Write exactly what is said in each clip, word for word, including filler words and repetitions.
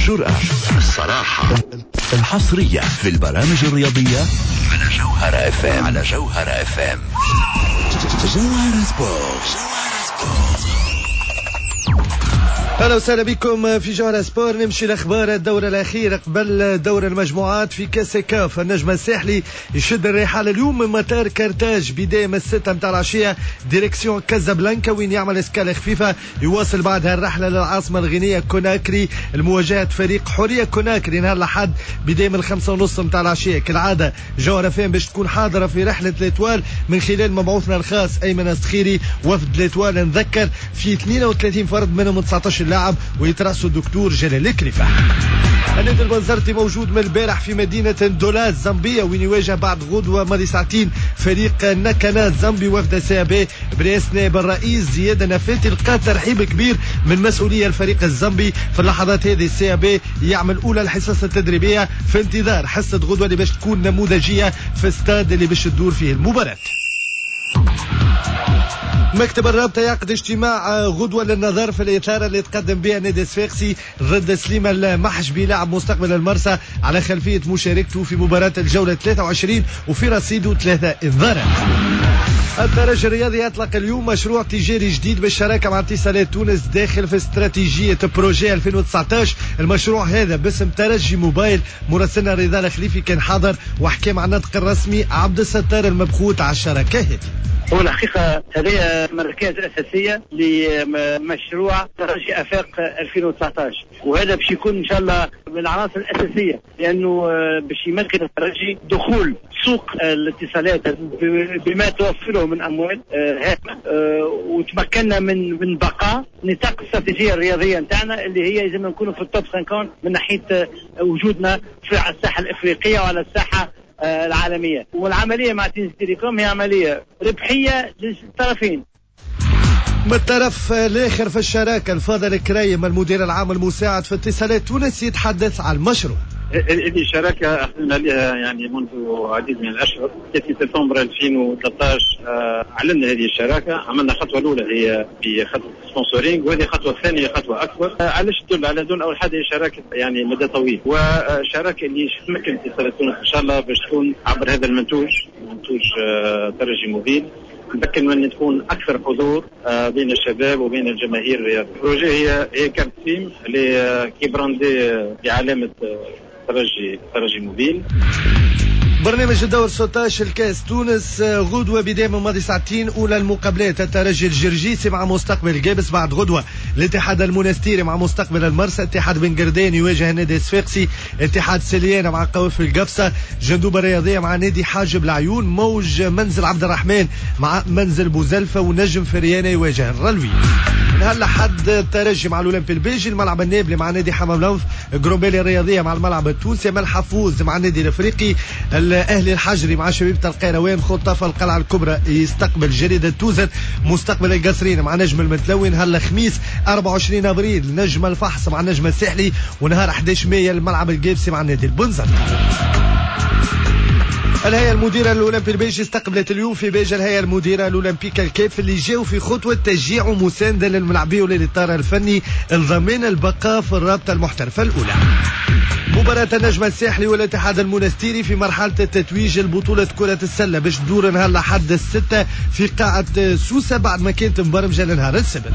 الجرأة، الصراحة، الحصرية في البرامج الرياضية على جوهر اف ام. على جوهر اف ام. جوهر سبورت. اهلا وسهلا بكم في جوهر سبور. نمشي الاخبار الدور الاخير قبل دور المجموعات في كاس كاف. النجم الساحلي يشد الرحال اليوم من مطار كرتاج بدايه من الستة متاع العشيه ديريكسيون كازابلانكا، وين يعمل اسكاله خفيفه يواصل بعدها الرحله للعاصمه الغينيه كوناكري لمواجهه فريق حوريه كوناكري نهار الاحد بدايه من الخمسة ونص متاع العشيه. كالعاده جوهر فين باش تكون حاضره في رحله الاتوال من خلال مبعوثنا الخاص ايمن السخيري. وفد الاتوال نذكر في اثنين وثلاثين فرد منهم تسعطاش لاعب ويترأسوا الدكتور جلال الكلفة. النادي البنزرتي موجود من البارح في مدينة دولا الزامبية، وين يواجه بعد غدوة ماضي ساعتين فريق نكنا الزامبي. وفد سيابي برئاسة نائب الرئيس زياد نفاتي لقى ترحيب كبير من مسؤولية الفريق الزامبي. في اللحظات هذه السيابي يعمل أولى الحصص التدريبية في انتظار حصة غدوة اللي باش تكون نموذجية في استاد اللي باش تدور فيه المباراة. مكتب الرابطة يعقد اجتماع غدوة للنظر في الإثارة اللي تقدم بها نادي الصفاقسي ضد سليمة المحجبي لاعب مستقبل المرسى على خلفية مشاركته في مباراة الجولة ثلاثة وعشرين وفي رصيده ثلاثة انذارات. الترجي الرياضي يطلق اليوم مشروع تجاري جديد بالشراكة مع اتصالات تونس داخل في استراتيجية بروجي ألفين وتسعطاش. المشروع هذا باسم ترجي موبايل. مراسلنا رضا الخليفي كان حاضر وحكى مع الناطق الرسمي عبد الستار المبخوت على الشراكة هذه. هو الحقيقة هذه مركز أساسية لمشروع ترجي أفاق ألفين وتسعطاش، وهذا باش يكون إن شاء الله من العناصر الأساسية، لأنه باش يمكن الترجي دخول سوق الاتصالات بما توفره من أموال هائلة، وتمكننا من من بقاء نطاق الاستراتيجية الرياضية نتاعنا اللي هي لازم نكونوا في التوب خمسين من ناحية وجودنا في على الساحة الإفريقية وعلى الساحة العالمية. والعملية مع تونس تيليكوم هي عملية ربحية للطرفين. من الطرف الاخر في الشراكة الفاضل كريم المدير العام المساعد في اتصالات تونس يتحدث عن المشروع. هذه الشراكة أخذنا لها يعني منذ عديد من الأشهر. في سبتمبر ألفين وثلاثطاش أعلنا هذه الشراكة، عملنا خطوة الأولى هي بخطوة سبونسورينج، وهذه خطوة ثانية خطوة أكبر. علاش تدل على دون أول حاجة شراكة يعني مدى طويل، وشراكة اللي تمكن اتصالات تونس إن شاء الله باش تكون عبر هذا المنتوج منتوج ترجي موبيل نتمكن من أن تكون أكثر حضور بين الشباب وبين الجماهير الرياضية. البروجي هي هي كارت سيم اللي كي براندي بعلامة ترجي ترجي موبيل. برنامج الدور ستاشر الكاس تونس غدوة بداية من ماضي ساعتين. أولى المقابلات الترجي الجرجيسي مع مستقبل الجابس، بعد غدوة الاتحاد المنستيري مع مستقبل المرسى، اتحاد بن قردين يواجه النادي الصفاقسي، اتحاد سليانة مع قوافل القفصة، جندوبة الرياضية مع نادي حاجب العيون، موج منزل عبد الرحمن مع منزل بوزلفة، ونجم فريانة يواجه الرلوي. نهار الأحد الترجي مع الأولمبي البيجي، الملعب النابلي مع نادي حمام لنف، جرومبيلي الرياضية مع الملعب التونسي، ملحفوز مع النادي الأفريقي، الأهلي الحجري مع شبيبة القيروان، خطافة القلعة الكبرى يستقبل جريدة توزن، مستقبل القصرين مع نجم المتلون. نهار الخميس أربعة وعشرين أبريل نجم الفحص مع النجم الساحلي، ونهار أحد عشر مايو الملعب الجابسي مع النادي البنزرتي. الهيئة المديرة للأولمبي البيجي استقبلت اليوم في بيجا الهيئة المديرة الأولمبيكا الكيف اللي جاوا في خطوة تشجيع ومساندة للملاعبية وللإطار الفني لضمان البقاء في الرابطة المحترفة الأولى. مباراة النجم الساحلي والاتحاد المنستيري في مرحلة التتويج البطولة كرة السلة باش تدور نهار الأحد الستة في قاعة سوسة بعد ما كانت مبرمجة لنهار السبت.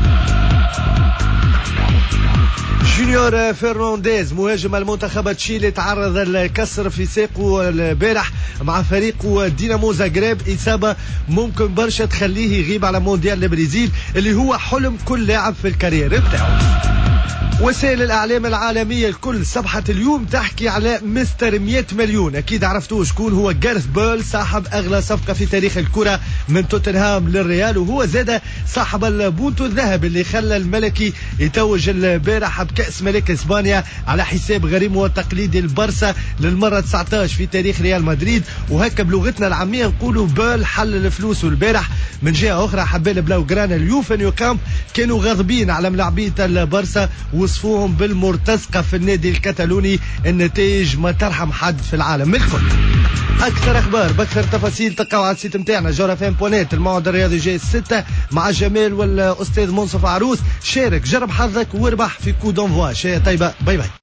جونيور فرنانديز مهاجم المنتخب التشيلي تعرض الكسر في ساقه البارح مع فريق دينامو زاغريب، إصابة ممكن برشا تخليه يغيب على مونديال البرازيل اللي هو حلم كل لاعب في الكارير بتاعه. وسائل الإعلام العالمية الكل صبحت اليوم تحكي على مستر مئة مليون. أكيد عرفتوه شكون هو، جارث بيل صاحب أغلى صفقة في تاريخ الكرة من توتنهام للريال، وهو زاد صاحب البونتو الذهب اللي خلى الملكي يتوج البارح بكأس ملك إسبانيا على حساب غريمه التقليدي البارسا للمرة تسعطاش في تاريخ ريال مدريد. وهكا بلغتنا العامية نقولوا بيل حل الفلوس. والبارح من جهة أخرى حبال بلاوغرانا اليوفا نيو كامب كانوا غاضبين على ملاعبية البارسا، وصفوهم بالمرتزقة في النادي الكتالوني. النتائج ما ترحم حد في العالم الكل. أكثر أخبار بأكثر تفاصيل تلقاو على السيت متاعنا جورا فين بونيت. الموعد الرياضي جاي الستة مع جمال والأستاذ منصف عروس. شارك جرب حظك واربح في كو دونفوا. شيء طيبة. باي باي.